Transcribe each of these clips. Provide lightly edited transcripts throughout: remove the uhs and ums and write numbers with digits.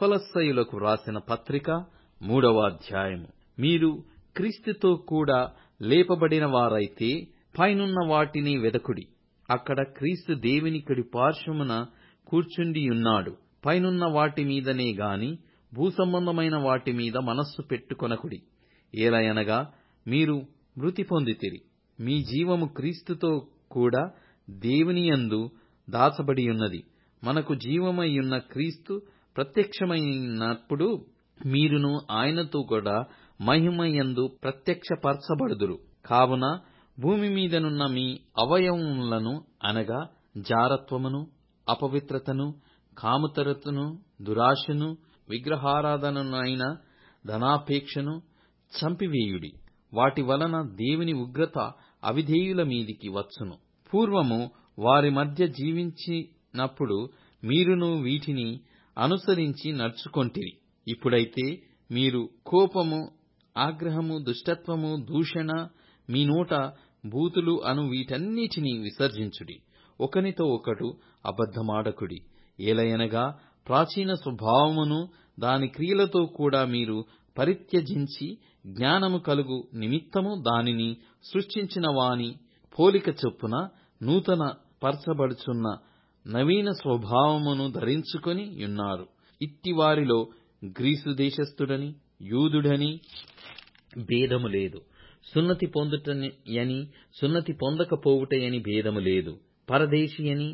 కొలస్సయులకు వ్రాసిన పత్రిక 3వ అధ్యాయము. మీరు క్రీస్తుతో కూడా లేపబడిన వారైతే పైనున్న వాటిని వెదకుడి. అక్కడ క్రీస్తు దేవుని కుడి పార్శ్వమున కూర్చుండియున్నాడు. పైనున్న వాటి మీదనే గాని భూసంబంధమైన వాటి మీద మనస్సు పెట్టుకొనకుడి. ఏలయనగా మీరు మృతి పొందితిరి, మీ జీవము క్రీస్తుతో కూడా దేవునియందు దాచబడియున్నది. మనకు జీవమైయున్న క్రీస్తు ప్రత్యక్షమైనప్పుడు మీరును ఆయనతో కూడా మహిమయందు ప్రత్యక్షపరచబడుదురు. కావున భూమి మీదనున్న మీ అవయవములను అనగా జారత్వమును, అపవిత్రతను, కాముతరతను, దురాశను, విగ్రహారాధననైన ధనాపేక్షను చంపివేయుడి. వాటి వలన దేవుని ఉగ్రత అవిధేయుల మీదికి వచ్చును. పూర్వము వారి మధ్య జీవించినప్పుడు మీరును వీటిని అనుసరించి నడుచుకొంటిరి. ఇప్పుడైతే మీరు కోపము, ఆగ్రహము, దుష్టత్వము, దూషణ, మీ నోట బూతులు అను వీటన్నిటినీ విసర్జించుడి. ఒకనితో ఒకడు అబద్ధమాడకుడి. ఏలయనగా ప్రాచీన స్వభావమును దాని క్రియలతో కూడా మీరు పరిత్యజించి జ్ఞానము కలుగు నిమిత్తము దానిని సృష్టించిన వాని పోలిక చొప్పున నూతన పరచబడుచున్న నవీన స్వభావమును ధరించుకొని యున్నారు. ఇట్టి వారిలో గ్రీసు దేశస్థుడని, యూదుడని భేదము లేదు. సున్నతి పొందుటయని, సున్నతి పొందకపోవుటయని భేదము లేదు. పరదేశియని,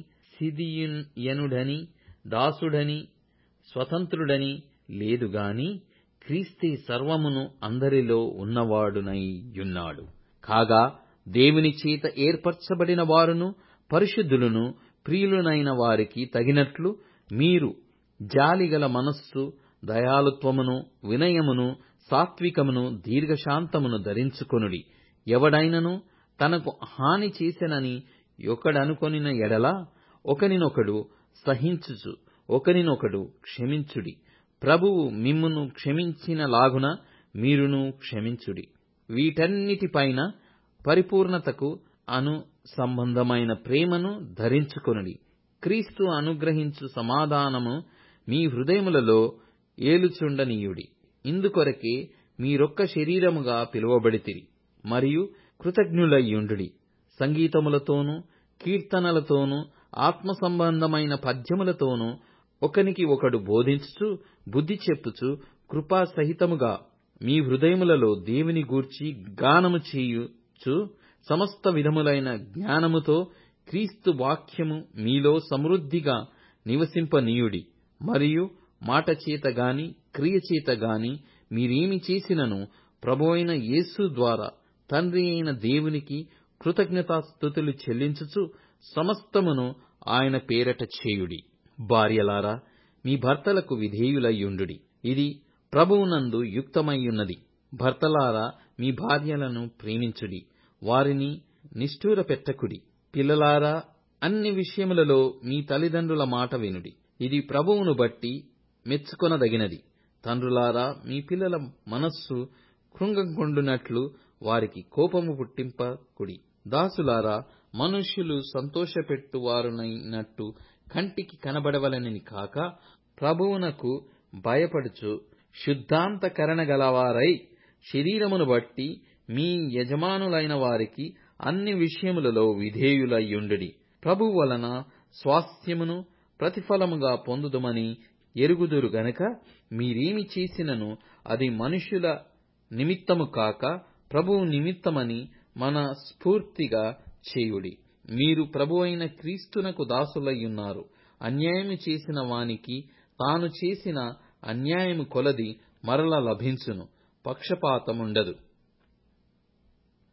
సిథియనుడని, దాసుడని, స్వతంత్రుడని లేదు గాని క్రీస్తే సర్వమును అందరిలో ఉన్నవాడునై యున్నాడు. కాగా దేవుని చేత ఏర్పరచబడిన వారును పరిశుద్ధులను ప్రియులనైన వారికి తగినట్లు మీరు జాలిగల మనస్సు, దయాళుత్వమును, వినయమును, సాత్వికమును, దీర్ఘశాంతమును ధరించుకొనుడి. ఎవడైనను తనకు హాని చేసెనని ఒకడనుకొనిన ఎడల ఒకనినొకడు సహించుచు ఒకనినొకడు క్షమించుడి. ప్రభువు మిమ్మును క్షమించినలాగున మీరును క్షమించుడి. వీటన్నిటిపైన పరిపూర్ణతకు అను సంబంధమైన ప్రేమను ధరించుకొనుడి. క్రీస్తు అనుగ్రహించు సమాధానము మీ హృదయములలో ఏలుచుండనీయుడి. ఇందుకొరకే మీరొక్క శరీరముగా పిలువబడితిరి మరియు కృతజ్ఞులయ్యుండుడి. సంగీతములతోనూ కీర్తనలతోనూ ఆత్మ సంబంధమైన పద్యములతోనూ ఒకనికి ఒకడు బోధించుచు బుద్ధి చెప్పుచు కృపాసహితముగా మీ హృదయములలో దేవుని గూర్చి గానము చేయుచు సమస్త విధములైన జ్ఞానముతో క్రీస్తు వాక్యము మీలో సమృద్ధిగా నివసింపనీయుడి. మరియు మాట చేత గాని క్రియ చేత గాని మీరేమి చేసినను ప్రభువైన యేసు ద్వారా తండ్రి అయిన దేవునికి కృతజ్ఞతాస్తుతులు చెల్లించుచు సమస్తమును ఆయన పేరట చేయుడి. భార్యలారా, మీ భర్తలకు విధేయులయ్యుండుడి. ఇది ప్రభువునందు యుక్తమయ్యున్నది. భర్తలారా, మీ భార్యలను ప్రేమించుడి, వారిని నిష్ఠూర పెట్టకుడి. పిల్లలారా, అన్ని విషయములలో మీ తల్లిదండ్రుల మాట వినుడి. ఇది ప్రభువును బట్టి మెచ్చుకొనదగినది. తండ్రులారా, మీ పిల్లల మనస్సు కృంగకొండునట్లు వారికి కోపము పుట్టింపకుడి. దాసులారా, మనుష్యులు సంతోషపెట్టువారునైనట్టు కంటికి కనబడవలనని కాక ప్రభువునకు భయపడుచు శుద్ధాంతకరణ గలవారై శరీరమును బట్టి మీ యజమానులైన వారికి అన్ని విషయములలో విధేయులయ్యుండుడి. ప్రభువు వలన స్వాస్థ్యమును ప్రతిఫలముగా పొందుదుమని ఎరుగుదురు గనుక మీరేమి చేసినను అది మనుష్యుల నిమిత్తము కాక ప్రభువు నిమిత్తమని మన స్ఫూర్తిగా చేయుడి. మీరు ప్రభువైన క్రీస్తునకు దాసులయ్యున్నారు. అన్యాయము చేసిన వానికి తాను చేసిన అన్యాయము కొలది మరల లభించును. పక్షపాతముండదు.